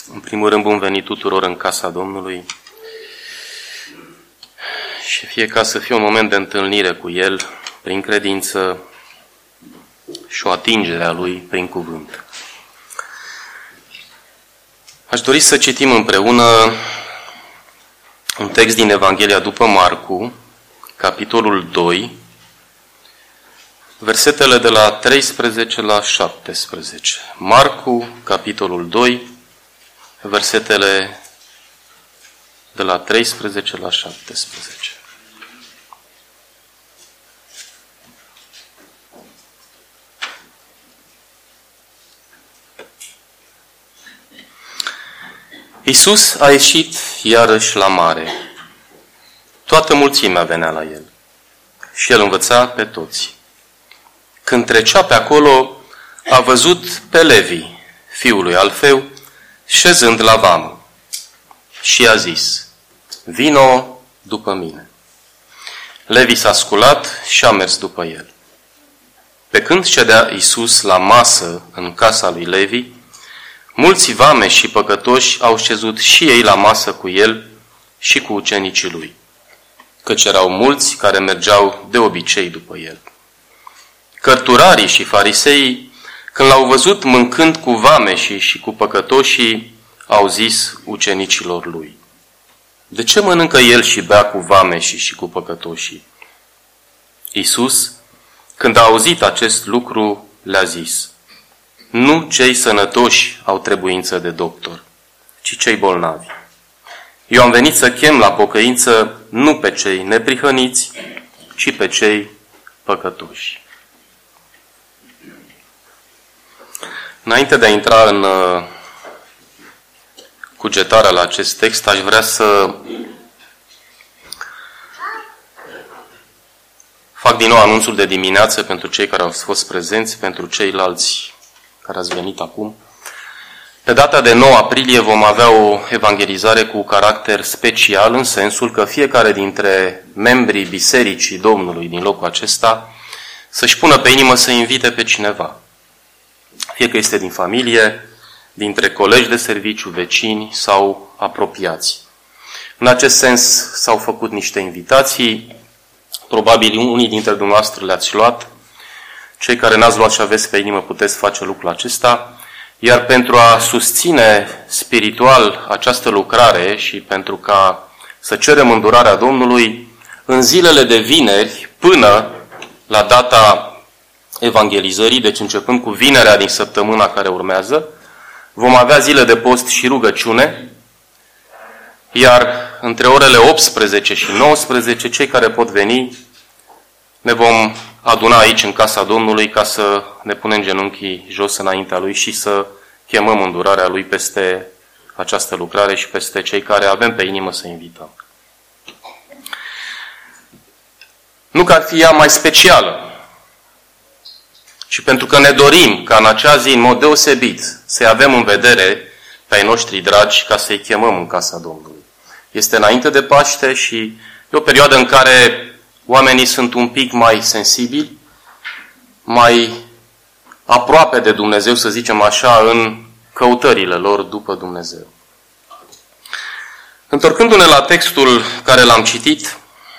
În primul rând, bun venit tuturor în casa Domnului și fie ca să fie un moment de întâlnire cu El prin credință și o atingere a Lui prin cuvânt. Aș dori să citim împreună un text din Evanghelia după Marcu, capitolul 2, versetele de la 13 la 17. Marcu, capitolul 2, versetele de la 13 la 17. Iisus a ieșit iarăși la mare. Toată mulțimea venea la El și El învăța pe toți. Când trecea pe acolo, a văzut pe Levi, fiul lui Alfeu, șezând la vamă și i-a zis: vino după mine. Levi s-a sculat și a mers după el. Pe când ședea Iisus la masă în casa lui Levi, mulți vameși și păcătoși au șezut și ei la masă cu el și cu ucenicii lui, căci erau mulți care mergeau de obicei după el. Cărturarii și fariseii, când l-au văzut mâncând cu vameșii și cu păcătoșii, au zis ucenicilor lui: de ce mănâncă el și bea cu vameșii și cu păcătoșii? Iisus, când a auzit acest lucru, le-a zis: nu cei sănătoși au trebuință de doctor, ci cei bolnavi. Eu am venit să chem la pocăință nu pe cei neprihăniți, ci pe cei păcătoși. Înainte de a intra în cugetarea la acest text, aș vrea să fac din nou anunțul de dimineață pentru cei care au fost prezenți, pentru ceilalți care ați venit acum. Pe data de 9 aprilie vom avea o evangelizare cu caracter special, în sensul că fiecare dintre membrii Bisericii Domnului din locul acesta să-și pună pe inimă să invite pe cineva. Fie că este din familie, dintre colegi de serviciu, vecini sau apropiați. În acest sens s-au făcut niște invitații, probabil unii dintre dumneavoastră le-ați luat. Cei care n-ați luat și aveți pe inimă puteți face lucrul acesta, iar pentru a susține spiritual această lucrare și pentru ca să cerem îndurarea Domnului, în zilele de vineri până la data evangelizării, deci începând cu vinerea din săptămâna care urmează, vom avea zile de post și rugăciune, iar între orele 18 și 19, cei care pot veni, ne vom aduna aici în casa Domnului ca să ne punem genunchii jos înaintea Lui și să chemăm îndurarea Lui peste această lucrare și peste cei care avem pe inimă să invităm. Nu că ar fi ea mai specială, ci pentru că ne dorim ca în acea zi, în mod deosebit, să-i avem în vedere pe ai noștri dragi ca să-i chemăm în casa Domnului. Este înainte de Paște și e o perioadă în care oamenii sunt un pic mai sensibili, mai aproape de Dumnezeu, să zicem așa, în căutările lor după Dumnezeu. Întorcându-ne la textul care l-am citit,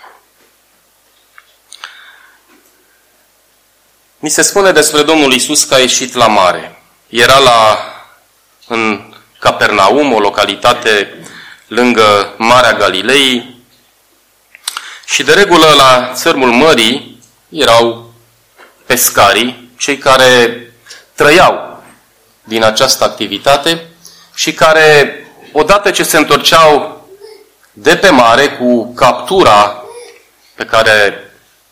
ni se spune despre Domnul Iisus că a ieșit la mare. Era în Capernaum, o localitate lângă Marea Galilei, și de regulă la țărmul mării erau pescarii, cei care trăiau din această activitate și care, odată ce se întorceau de pe mare cu captura pe care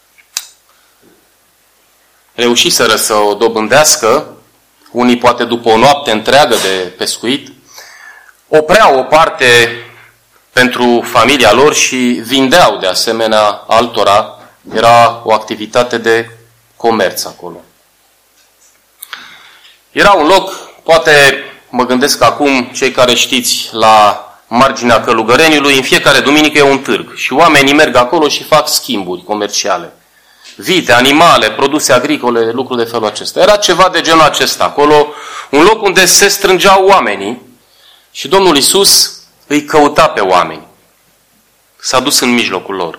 reușiseră să o dobândească, unii poate după o noapte întreagă de pescuit, opreau o parte pentru familia lor și vindeau de asemenea altora. Era o activitate de comerț acolo. Era un loc, poate mă gândesc acum, cei care știți, la marginea Călugăreniului, în fiecare duminică e un târg și oamenii merg acolo și fac schimburi comerciale. Vite, animale, produse agricole, lucruri de felul acesta. Era ceva de genul acesta acolo, un loc unde se strângeau oamenii Și Domnul Iisus îi căuta pe oameni. S-a dus în mijlocul lor.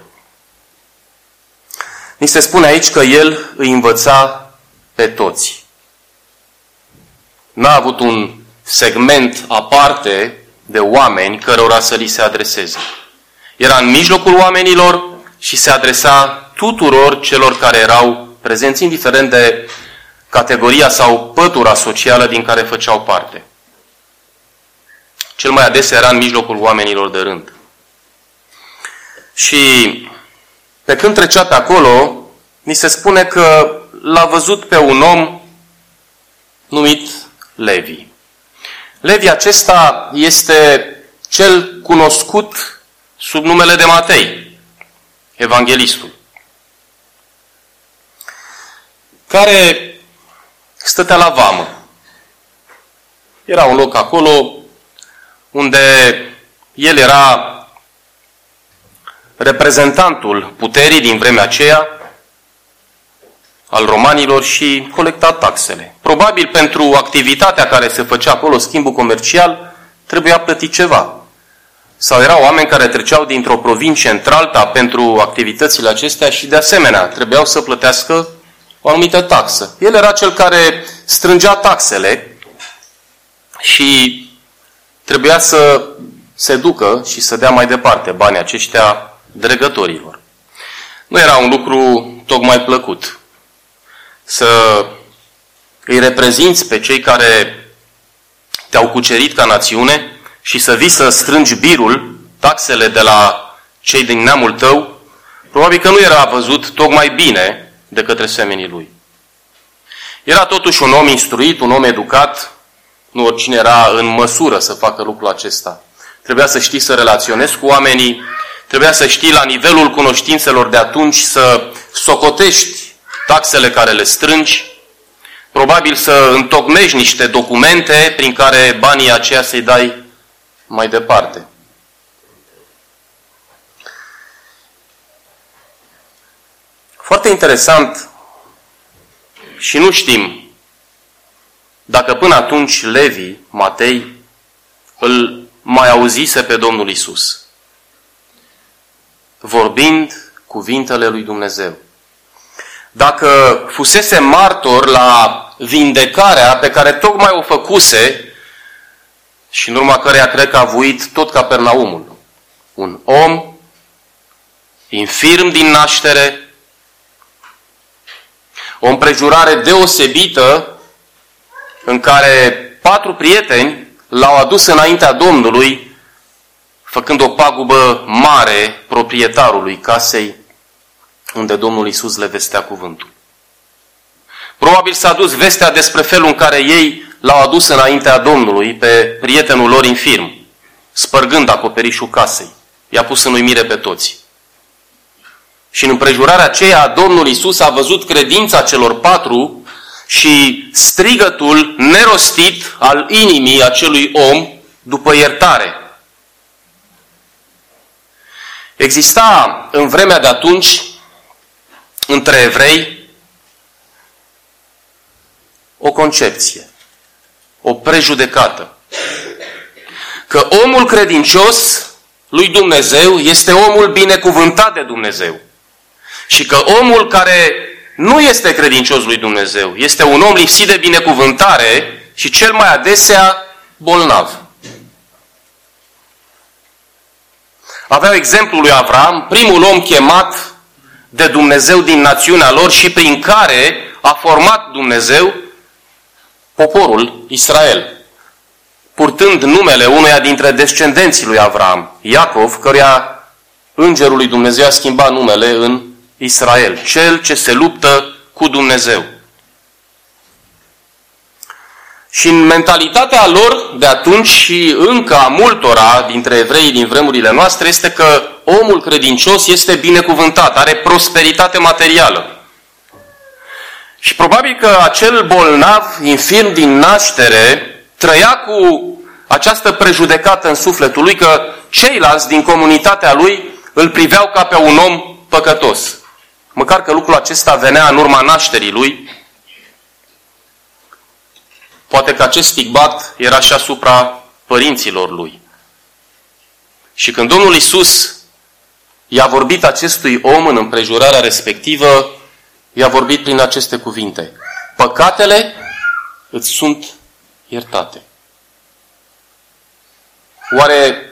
Ni se spune aici că El îi învăța pe toți. N-a avut un segment aparte de oameni cărora să li se adreseze. Era în mijlocul oamenilor și se adresa tuturor celor care erau prezenți, indiferent de categoria sau pătura socială din care făceau parte. Cel mai adesea era în mijlocul oamenilor de rând. Și pe când trecea pe acolo, ni se spune că l-a văzut pe un om numit Levi. Levi acesta este cel cunoscut sub numele de Matei, evanghelistul, care stătea la vamă. Era un loc acolo unde el era reprezentantul puterii din vremea aceea, al romanilor, și colecta taxele. Probabil pentru activitatea care se făcea acolo, schimbul comercial, trebuia plătit ceva. Sau erau oameni care treceau dintr-o provincie într-alta pentru activitățile acestea și de asemenea trebuiau să plătească o anumită taxă. El era cel care strângea taxele și trebuia să se ducă și să dea mai departe banii aceștia dregătorilor. Nu era un lucru tocmai plăcut să îi reprezinți pe cei care te-au cucerit ca națiune și să vii să strângi birul, taxele de la cei din neamul tău. Probabil că nu era văzut tocmai bine de către semenii lui. Era totuși un om instruit, un om educat. Nu oricine era în măsură să facă lucrul acesta. Trebuia să știi să relaționezi cu oamenii, trebuia să știi la nivelul cunoștințelor de atunci să socotești taxele care le strângi, probabil să întocmești niște documente prin care banii aceia să-i dai mai departe. Foarte interesant, și nu știm dacă până atunci Levi, Matei, îl mai auzise pe Domnul Iisus vorbind cuvintele lui Dumnezeu. Dacă fusese martor la vindecarea pe care tocmai o făcuse și în urma căreia cred că a vuit tot Capernaumul. Un om infirm din naștere, o împrejurare deosebită în care 4 prieteni l-au adus înaintea Domnului, făcând o pagubă mare proprietarului casei unde Domnul Iisus le vestea cuvântul. Probabil s-a dus vestea despre felul în care ei l-au adus înaintea Domnului pe prietenul lor infirm, spărgând acoperișul casei. I-a pus în uimire pe toți. Și în împrejurarea aceea, Domnul Iisus a văzut credința celor 4 și strigătul nerostit al inimii acelui om după iertare. Exista în vremea de atunci, între evrei, o concepție, o prejudecată, că omul credincios lui Dumnezeu este omul binecuvântat de Dumnezeu și că omul care nu este credincios lui Dumnezeu este un om lipsit de binecuvântare și cel mai adesea bolnav. Aveau exemplul lui Avram, primul om chemat de Dumnezeu din națiunea lor și prin care a format Dumnezeu poporul Israel, purtând numele unuia dintre descendenții lui Avram, Iacov, căruia îngerul lui Dumnezeu a schimbat numele în Israel, cel ce se luptă cu Dumnezeu. Și în mentalitatea lor de atunci și încă a multora dintre evreii din vremurile noastre este că omul credincios este binecuvântat, are prosperitate materială. Și probabil că acel bolnav, infirm din naștere, trăia cu această prejudecată în sufletul lui că ceilalți din comunitatea lui îl priveau ca pe un om păcătos. Măcar că lucrul acesta venea în urma nașterii lui. Poate că acest stigmat era și asupra părinților lui. Și când Domnul Iisus i-a vorbit acestui om în împrejurarea respectivă, i-a vorbit prin aceste cuvinte: păcatele îți sunt iertate. Oare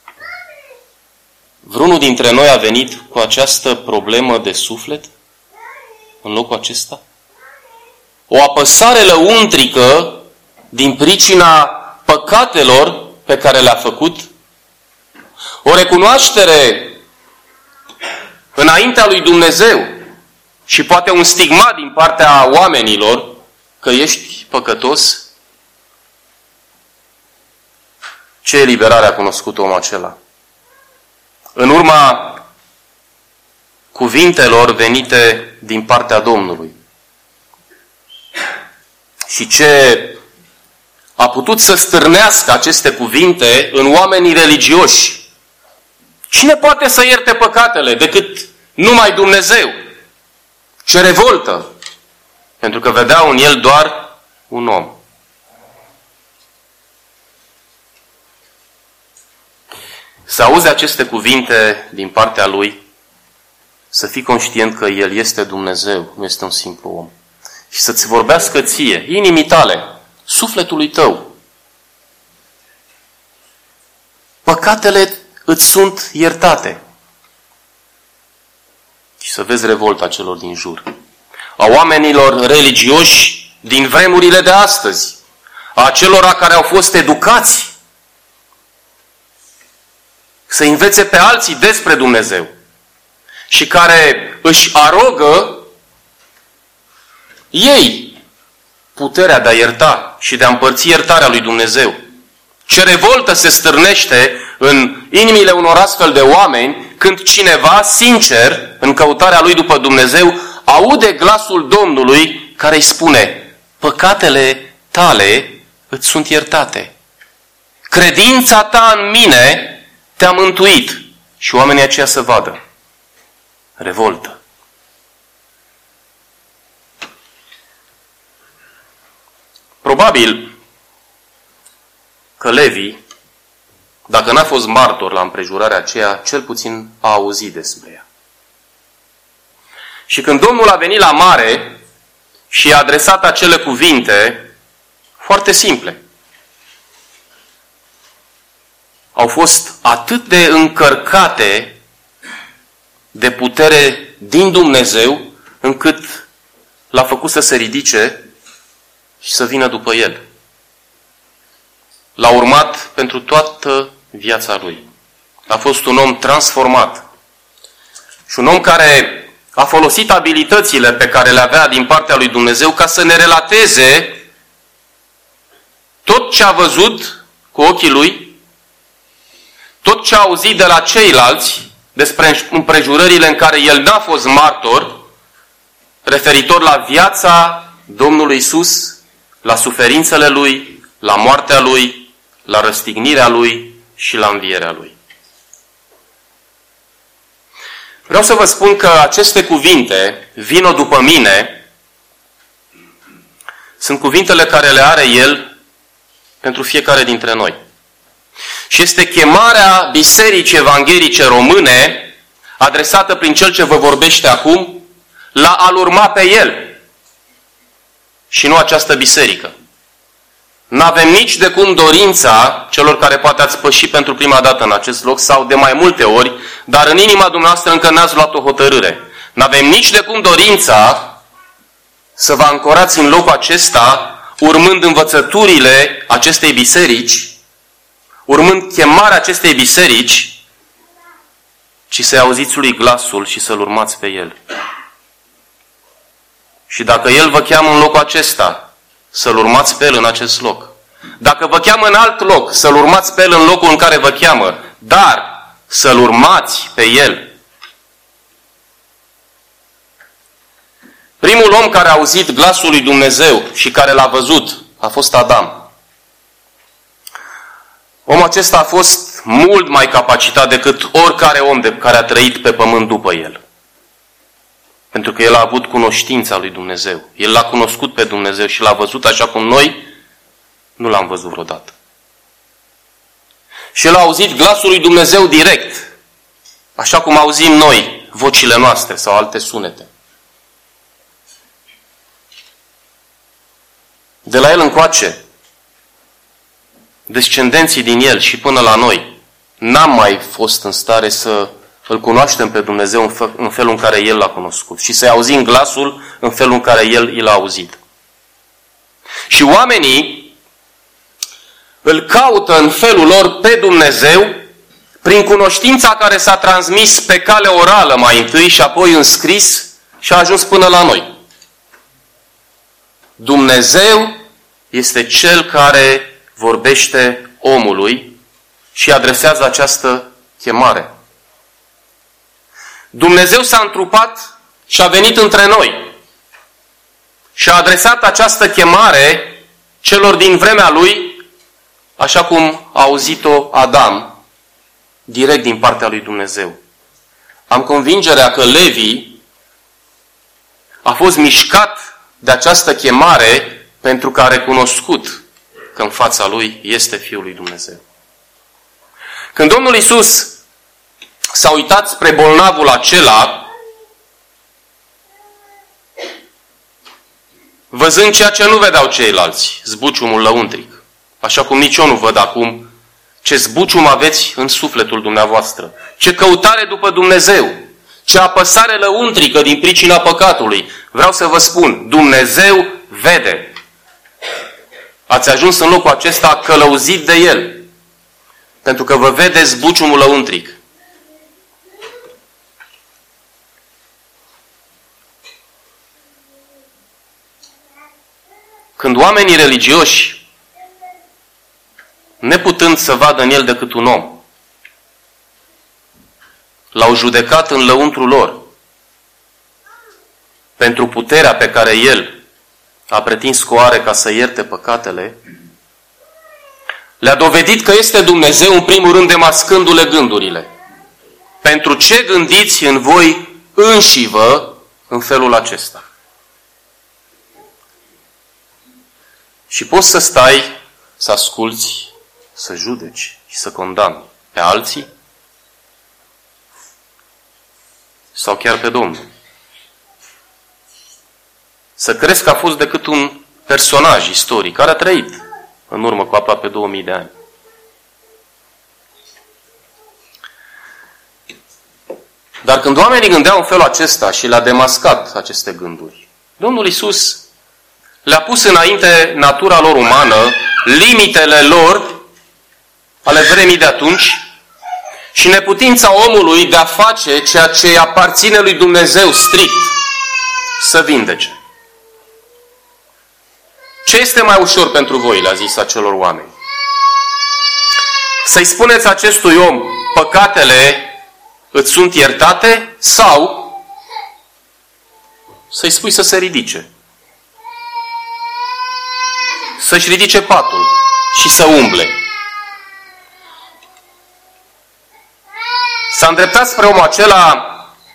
vreunul dintre noi a venit cu această problemă de suflet în locul acesta? O apăsare lăuntrică din pricina păcatelor pe care le-a făcut? O recunoaștere înaintea lui Dumnezeu și poate un stigmat din partea oamenilor că ești păcătos? Ce eliberare a cunoscut omul acela? În urma cuvintelor venite din partea Domnului. Și ce a putut să stârnească aceste cuvinte în oamenii religioși. Cine poate să ierte păcatele decât numai Dumnezeu? Ce revoltă! Pentru că vedeau în el doar un om. Să auzi aceste cuvinte din partea lui, să fii conștient că el este Dumnezeu, nu este un simplu om. Și să-ți vorbească ție, inimii tale, sufletului tău. Păcatele îți sunt iertate. Și să vezi revolta celor din jur. A oamenilor religioși din vremurile de astăzi. A celora care au fost educați să învețe pe alții despre Dumnezeu. Și care își arogă ei puterea de a ierta și de a împărți iertarea lui Dumnezeu. Ce revoltă se stârnește în inimile unor astfel de oameni când cineva, sincer, în căutarea lui după Dumnezeu, aude glasul Domnului care îi spune: păcatele tale îți sunt iertate. Credința ta în mine te-a mântuit. Și oamenii aceia să vadă. Revoltă. Probabil că Levi, dacă n-a fost martor la împrejurarea aceea, cel puțin a auzit despre ea. Și când Domnul a venit la mare și i-a adresat acele cuvinte foarte simple, au fost atât de încărcate de putere din Dumnezeu, încât l-a făcut să se ridice și să vină după el. L-a urmat pentru toată viața lui. A fost un om transformat. Și un om care a folosit abilitățile pe care le avea din partea lui Dumnezeu ca să ne relateze tot ce a văzut cu ochii lui, tot ce a auzit de la ceilalți despre împrejurările în care el n-a fost martor, referitor la viața Domnului Iisus, la suferințele lui, la moartea lui, la răstignirea lui și la învierea lui. Vreau să vă spun că aceste cuvinte, vino după mine, sunt cuvintele care le are el pentru fiecare dintre noi. Și este chemarea Bisericii Evanghelice Române, adresată prin cel ce vă vorbește acum, la a-L urma pe El. Și nu această biserică. N-avem nici de cum dorința, celor care poate ați pășit pentru prima dată în acest loc, sau de mai multe ori, dar în inima dumneavoastră încă n-ați luat o hotărâre. N-avem nici de cum dorința să vă ancorați în locul acesta, urmând învățăturile acestei biserici, urmând chemarea acestei biserici, ci să-i auziți lui glasul și să-L urmați pe El. Și dacă El vă cheamă în locul acesta, să-L urmați pe El în acest loc. Dacă vă cheamă în alt loc, să-L urmați pe El în locul în care vă cheamă, dar să-L urmați pe El. Primul om care a auzit glasul lui Dumnezeu și care l-a văzut a fost Adam. Omul acesta a fost mult mai capacitat decât oricare om care a trăit pe pământ după el. Pentru că el a avut cunoștința lui Dumnezeu. El l-a cunoscut pe Dumnezeu și l-a văzut așa cum noi nu l-am văzut vreodată. Și el a auzit glasul lui Dumnezeu direct, așa cum auzim noi vocile noastre sau alte sunete. De la el încoace, descendenții din el și până la noi, n-am mai fost în stare să îl cunoaștem pe Dumnezeu în felul în care el l-a cunoscut și să-i auzim glasul în felul în care el l-a auzit. Și oamenii îl caută în felul lor pe Dumnezeu prin cunoștința care s-a transmis pe cale orală mai întâi și apoi în scris și a ajuns până la noi. Dumnezeu este Cel care vorbește omului și adresează această chemare. Dumnezeu s-a întrupat și a venit între noi și a adresat această chemare celor din vremea lui, așa cum a auzit-o Adam, direct din partea lui Dumnezeu. Am convingerea că Levi a fost mișcat de această chemare pentru că a recunoscut că în fața lui este Fiul lui Dumnezeu. Când Domnul Iisus s-a uitat spre bolnavul acela, văzând ceea ce nu vedeau ceilalți, zbuciumul lăuntric, așa cum nici eu nu văd acum ce zbucium aveți în sufletul dumneavoastră, ce căutare după Dumnezeu, ce apăsare lăuntrică din pricina păcatului. Vreau să vă spun, Dumnezeu vede. Ați ajuns în locul acesta călăuzit de El, pentru că vă vede zbuciumul lăuntric. Când oamenii religioși, neputând să vadă în el decât un om, l-au judecat în lăuntrul lor pentru puterea pe care el a pretins că o are ca să ierte păcatele, le-a dovedit că este Dumnezeu în primul rând demascându-le gândurile. Pentru ce gândiți în voi înșivă în felul acesta? Și poți să stai, să asculți, să judeci și să condamni pe alții sau chiar pe Domnul. Să crezi că a fost decât un personaj istoric care a trăit în urmă cu aproape 2000 de ani. Dar când oamenii gândeau în felul acesta și le-a demascat aceste gânduri, Domnul Iisus le-a pus înainte natura lor umană, limitele lor ale vremii de atunci și neputința omului de a face ceea ce îi aparține lui Dumnezeu strict, să vindece. Ce este mai ușor pentru voi, le-a zis acelor oameni? Să-i spuneți acestui om, păcatele îți sunt iertate, sau să-i spui să se ridice? Să-și ridice patul și să umble. S-a îndreptat spre omul acela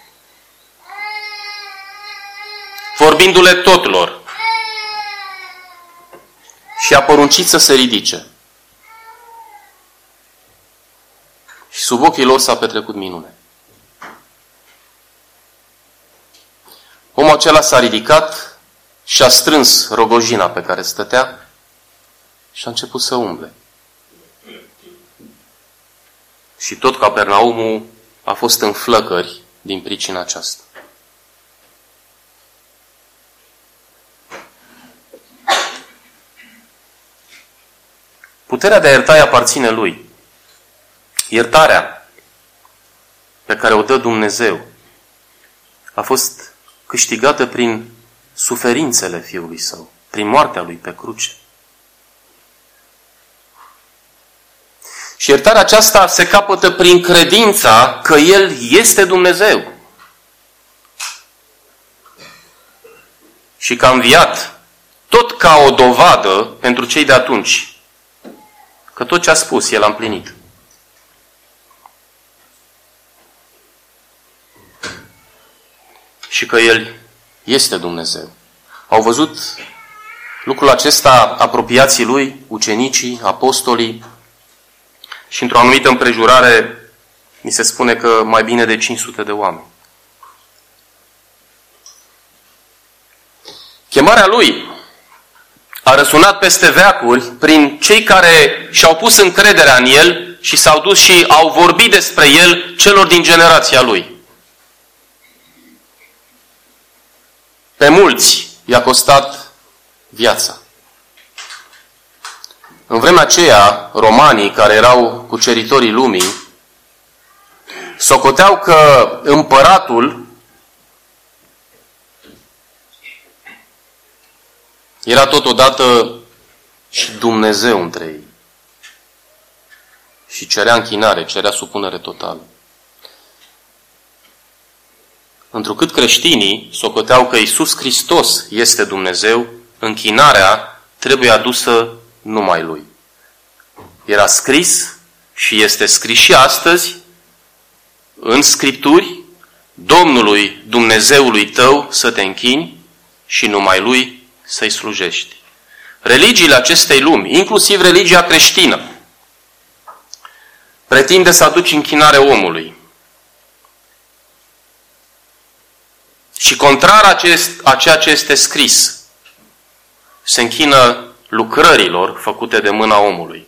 vorbindu-le totlor și a poruncit să se ridice. Și sub ochii lor s-a petrecut minune. Omul acela s-a ridicat și a strâns rogojina pe care stătea și a început să umble. Și tot Capernaumul a fost în flăcări din pricina aceasta. Puterea de a ierta îi aparține lui. Iertarea pe care o dă Dumnezeu a fost câștigată prin suferințele Fiului Său, prin moartea Lui pe cruce. Și iertarea aceasta se capătă prin credința că El este Dumnezeu. Și că a înviat tot ca o dovadă pentru cei de atunci că tot ce a spus El a împlinit. Și că El este Dumnezeu. Au văzut lucrul acesta apropiații Lui, ucenicii, apostolii, și într-o anumită împrejurare mi se spune că mai bine de 500 de oameni. Chemarea lui a răsunat peste veacuri prin cei care și-au pus încrederea în el și s-au dus și au vorbit despre el celor din generația lui. Pe mulți i-a costat viața. În vremea aceea, romanii, care erau cuceritorii lumii, socoteau că împăratul era totodată și Dumnezeu între ei. Și cerea închinare, cerea supunere totală. Întrucât creștinii socoteau că Iisus Hristos este Dumnezeu, închinarea trebuie adusă numai Lui. Era scris și este scris și astăzi în Scripturi: Domnului Dumnezeului tău să te închini și numai Lui să-i slujești. Religiile acestei lumi, inclusiv religia creștină, pretinde să aduci închinare omului. Și contrar a ceea ce este scris, se închină lucrărilor făcute de mâna omului.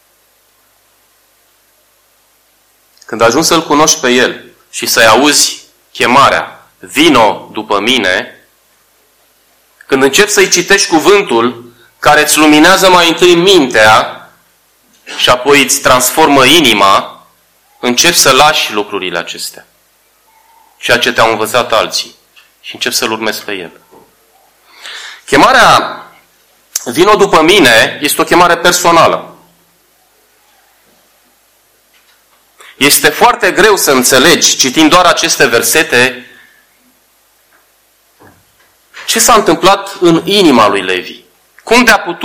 Când ajungi să-L cunoști pe El și să-i auzi chemarea, vino după mine, când începi să-i citești cuvântul care îți luminează mai întâi mintea și apoi îți transformă inima, începi să lași lucrurile acestea. Ceea ce te-au învățat alții. Și începi să-L urmezi pe El. Chemarea vino după mine este o chemare personală. Este foarte greu să înțelegi, citind doar aceste versete, ce s-a întâmplat în inima lui Levi. Cum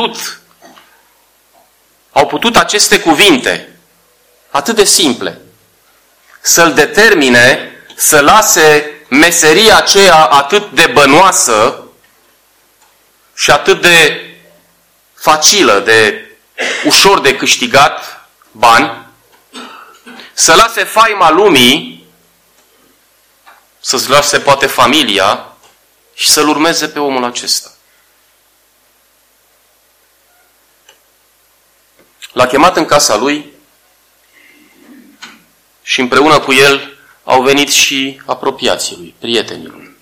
au putut aceste cuvinte, atât de simple, să-l determine să lase meseria aceea atât de bănoasă și atât de facilă, de ușor de câștigat bani, să lase faima lumii, să-ți lase poate familia și să-l urmeze pe omul acesta. L-a chemat în casa lui și împreună cu el au venit și apropiații lui, prietenii lui.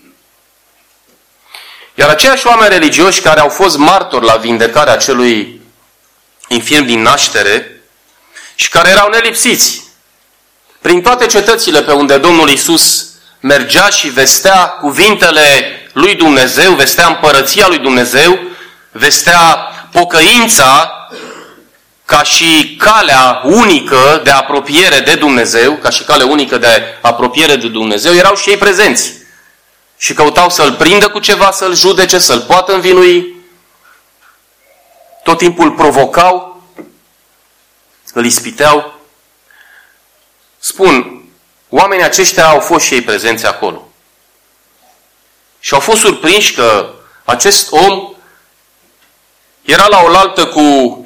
Iar aceiași oameni religioși care au fost martori la vindecarea acelui infirm din naștere și care erau nelipsiți prin toate cetățile pe unde Domnul Iisus mergea și vestea cuvintele lui Dumnezeu, vestea împărăția lui Dumnezeu, vestea pocăința ca și calea unică de apropiere de Dumnezeu, ca și calea unică de apropiere de Dumnezeu, erau și ei prezenți. Și căutau să-l prindă cu ceva, să-l judece, să-l poată învinui. Tot timpul provocau, îl ispiteau. Spun, oamenii aceștia au fost și ei prezenți acolo. Și au fost surprinși că acest om era la oaltă cu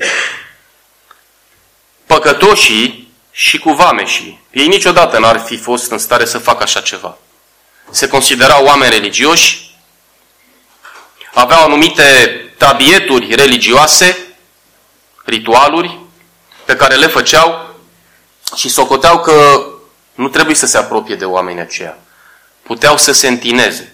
păcătoșii și cu vameșii. Ei niciodată n-ar fi fost în stare să facă așa ceva. Se considerau oameni religioși, aveau anumite tabieturi religioase, ritualuri pe care le făceau și socoteau că nu trebuie să se apropie de oamenii aceia. Puteau să se întineze.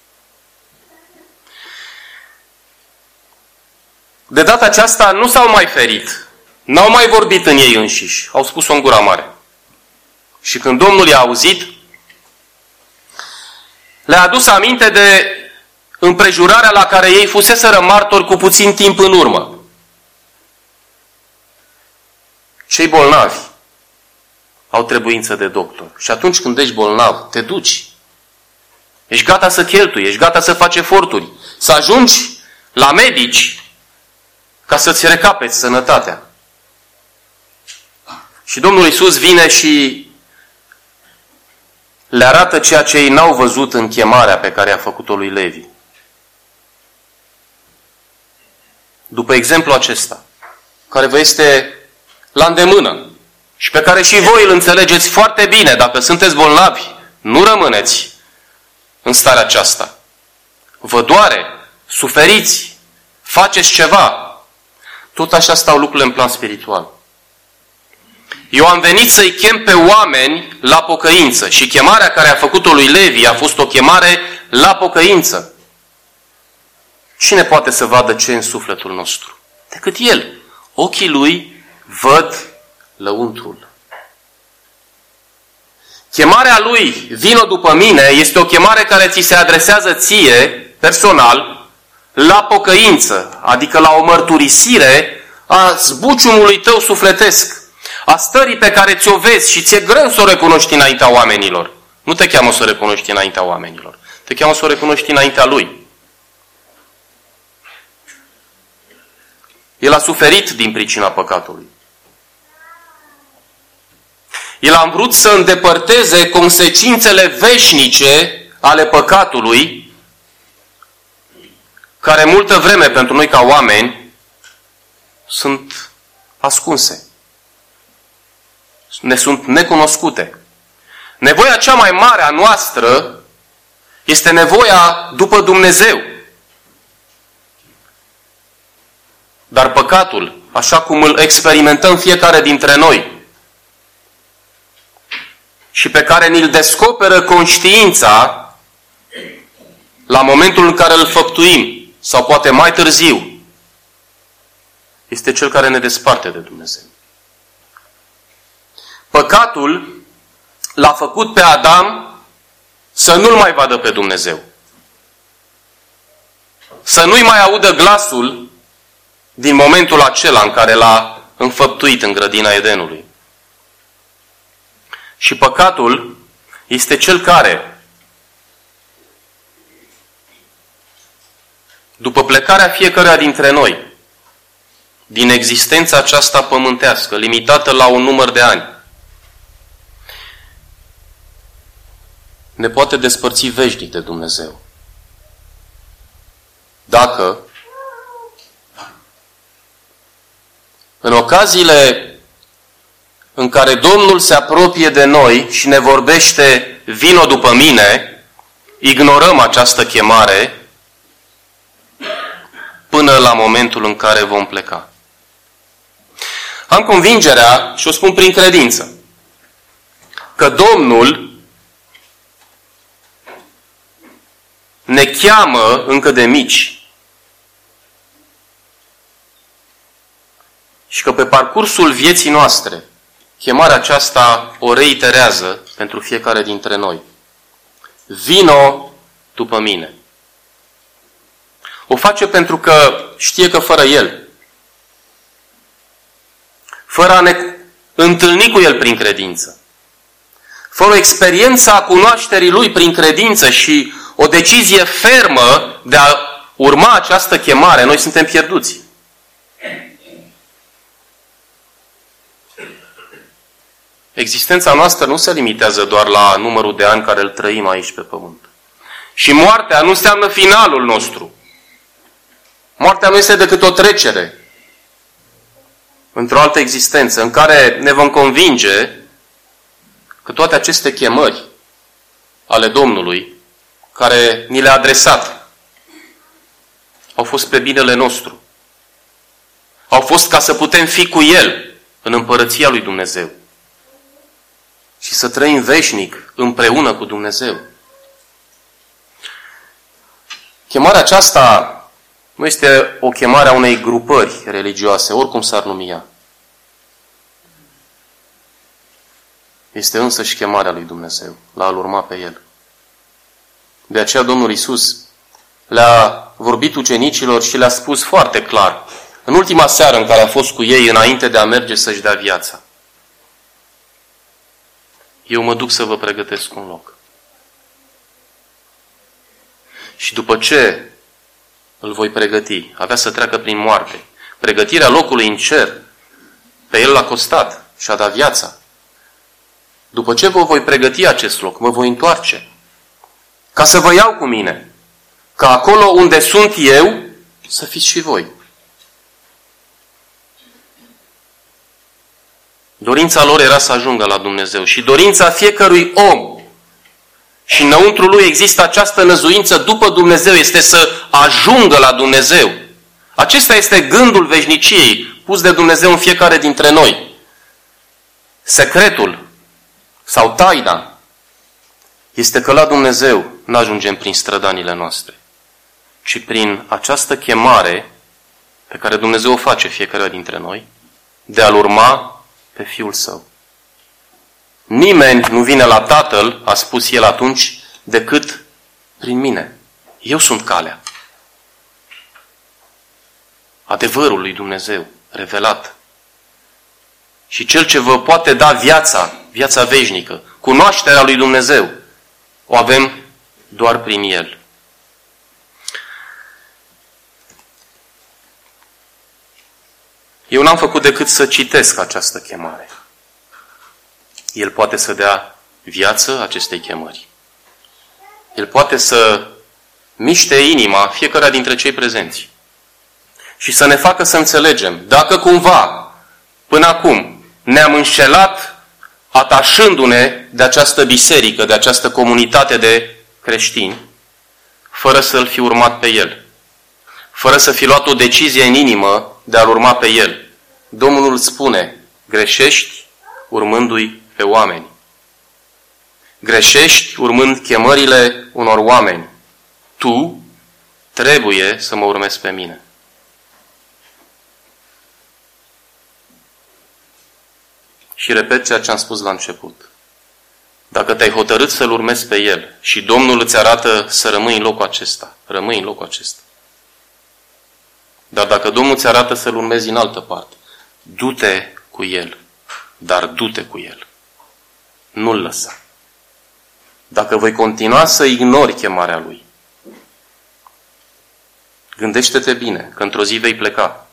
De data aceasta nu s-au mai ferit. N-au mai vorbit în ei înșiși. Au spus-o în gura mare. Și când Domnul i-a auzit, le-a adus aminte de împrejurarea la care ei fuseseră martori cu puțin timp în urmă. Cei bolnavi au trebuință de doctor. Și atunci când ești bolnav, te duci. Ești gata să cheltui, ești gata să faci eforturi. Să ajungi la medici ca să-ți recapeți sănătatea. Și Domnul Iisus vine și le arată ceea ce ei n-au văzut în chemarea pe care a făcut-o lui Levi. După exemplu acesta, care vă este la îndemână, și pe care și voi îl înțelegeți foarte bine, dacă sunteți bolnavi, nu rămâneți în starea aceasta. Vă doare, suferiți, faceți ceva. Tot așa stau lucrurile în plan spiritual. Eu am venit să-i chem pe oameni la pocăință și chemarea care a făcut-o lui Levi a fost o chemare la pocăință. Cine poate să vadă ce e în sufletul nostru? Decât el. Ochii lui văd lăuntrul. Chemarea lui, vino după mine, este o chemare care ți se adresează ție, personal, la pocăință, adică la o mărturisire a zbuciumului tău sufletesc, a stării pe care ți-o vezi și ți-e greu să o recunoști înaintea oamenilor. Nu te cheamă să o recunoști înaintea oamenilor, te cheamă să o recunoști înaintea lui. El a suferit din pricina păcatului. El a vrut să îndepărteze consecințele veșnice ale păcatului, care multă vreme pentru noi ca oameni sunt ascunse. Ne sunt necunoscute. Nevoia cea mai mare a noastră este nevoia după Dumnezeu. Dar păcatul, așa cum îl experimentăm fiecare dintre noi și pe care ni-l descoperă conștiința la momentul în care îl făptuim, sau poate mai târziu, este cel care ne desparte de Dumnezeu. Păcatul l-a făcut pe Adam să nu-l mai vadă pe Dumnezeu. Să nu-i mai audă glasul din momentul acela în care l-a înfăptuit în grădina Edenului. Și păcatul este cel care, după plecarea fiecăruia dintre noi, din existența aceasta pământească, limitată la un număr de ani, ne poate despărți veșnic de Dumnezeu. Dacă, în ocaziile în care Domnul se apropie de noi și ne vorbește, vino după mine, ignorăm această chemare până la momentul în care vom pleca. Am convingerea, și o spun prin credință, că Domnul ne cheamă încă de mici și că pe parcursul vieții noastre chemarea aceasta o reiterează pentru fiecare dintre noi. Vino după mine. O face pentru că știe că fără El, fără a ne întâlni cu El prin credință, fără experiența cunoașterii Lui prin credință și o decizie fermă de a urma această chemare, noi suntem pierduți. Existența noastră nu se limitează doar la numărul de ani care îl trăim aici pe pământ. Și moartea nu înseamnă finalul nostru. Moartea nu este decât o trecere într-o altă existență în care ne vom convinge că toate aceste chemări ale Domnului care ni le-a adresat au fost pe binele nostru. Au fost ca să putem fi cu El în împărăția lui Dumnezeu și să trăim veșnic împreună cu Dumnezeu. Chemarea aceasta nu este o chemare a unei grupări religioase, oricum s-ar numi ea. Este însă și chemarea lui Dumnezeu, la a-L urma pe El. De aceea Domnul Iisus le-a vorbit ucenicilor și le-a spus foarte clar, în ultima seară în care a fost cu ei, înainte de a merge să-și dea viața: eu mă duc să vă pregătesc un loc. Și după ce îl voi pregăti, avea să treacă prin moarte. Pregătirea locului în cer, pe El l-a costat și a dat viața. După ce vă voi pregăti acest loc, mă voi întoarce, ca să vă iau cu mine, ca acolo unde sunt eu, să fiți și voi. Dorința lor era să ajungă la Dumnezeu. Și dorința fiecărui om, și înăuntru lui există această năzuință după Dumnezeu, este să ajungă la Dumnezeu. Acesta este gândul veșniciei pus de Dumnezeu în fiecare dintre noi. Secretul sau taina este că la Dumnezeu nu ajungem prin strădanile noastre, ci prin această chemare pe care Dumnezeu o face fiecare dintre noi, de a-L urma pe Fiul Său. Nimeni nu vine la Tatăl, a spus El atunci, decât prin mine. Eu sunt calea. Adevărul lui Dumnezeu, revelat. Și Cel ce vă poate da viața veșnică, cunoașterea lui Dumnezeu, o avem doar prin El. Eu n-am făcut decât să citesc această chemare. El poate să dea viață acestei chemări. El poate să miște inima fiecare dintre cei prezenți și să ne facă să înțelegem dacă cumva, până acum, ne-am înșelat atașându-ne de această biserică, de această comunitate de creștini, fără să-L fi urmat pe El, fără să fi luat o decizie în inimă de a-L urma pe El. Domnul spune, greșești urmându-i pe oameni. Greșești urmând chemările unor oameni. Tu trebuie să mă urmezi pe mine. Și repet ceea ce am spus la început. Dacă te-ai hotărât să-L urmezi pe El și Domnul îți arată să rămâi în locul acesta, rămâi în locul acesta. Dar dacă Domnul îți arată să-L urmezi în altă parte, du-te cu El, dar du-te cu El. Nu-L lăsa. Dacă voi continua să ignori chemarea Lui, gândește-te bine că într-o zi vei pleca.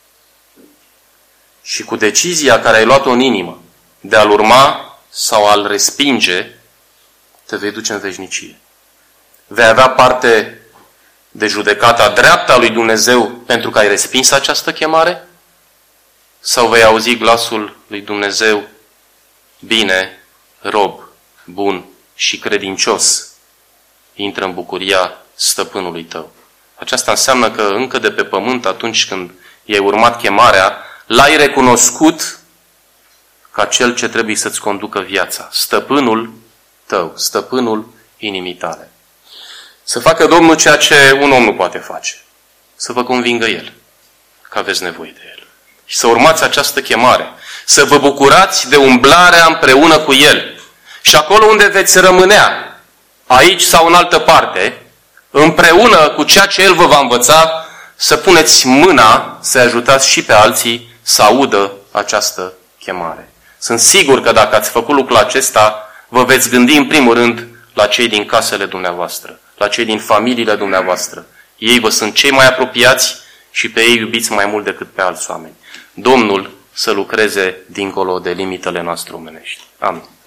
Și cu decizia care ai luat-o în inimă de a-L urma sau a-L respinge, te vei duce în veșnicie. Vei avea parte de judecata dreaptă a lui Dumnezeu pentru că ai respins această chemare? Sau vei auzi glasul lui Dumnezeu, bine, rob, bun și credincios, intră în bucuria stăpânului tău. Aceasta înseamnă că încă de pe pământ, atunci când i-ai urmat chemarea, l-ai recunoscut ca cel ce trebuie să-ți conducă viața, stăpânul tău, stăpânul inimii tale. Să facă Domnul ceea ce un om nu poate face, să vă convingă El că aveți nevoie de El. Și să urmați această chemare, să vă bucurați de umblarea împreună cu El. Și acolo unde veți rămânea, aici sau în altă parte, împreună cu ceea ce El vă va învăța, să puneți mâna să ajutați și pe alții să audă această chemare. Sunt sigur că dacă ați făcut lucrul acesta, vă veți gândi în primul rând la cei din casele dumneavoastră, la cei din familiile dumneavoastră. Ei vă sunt cei mai apropiați și pe ei iubiți mai mult decât pe alți oameni. Domnul să lucreze dincolo de limitele noastre omenești. Amin.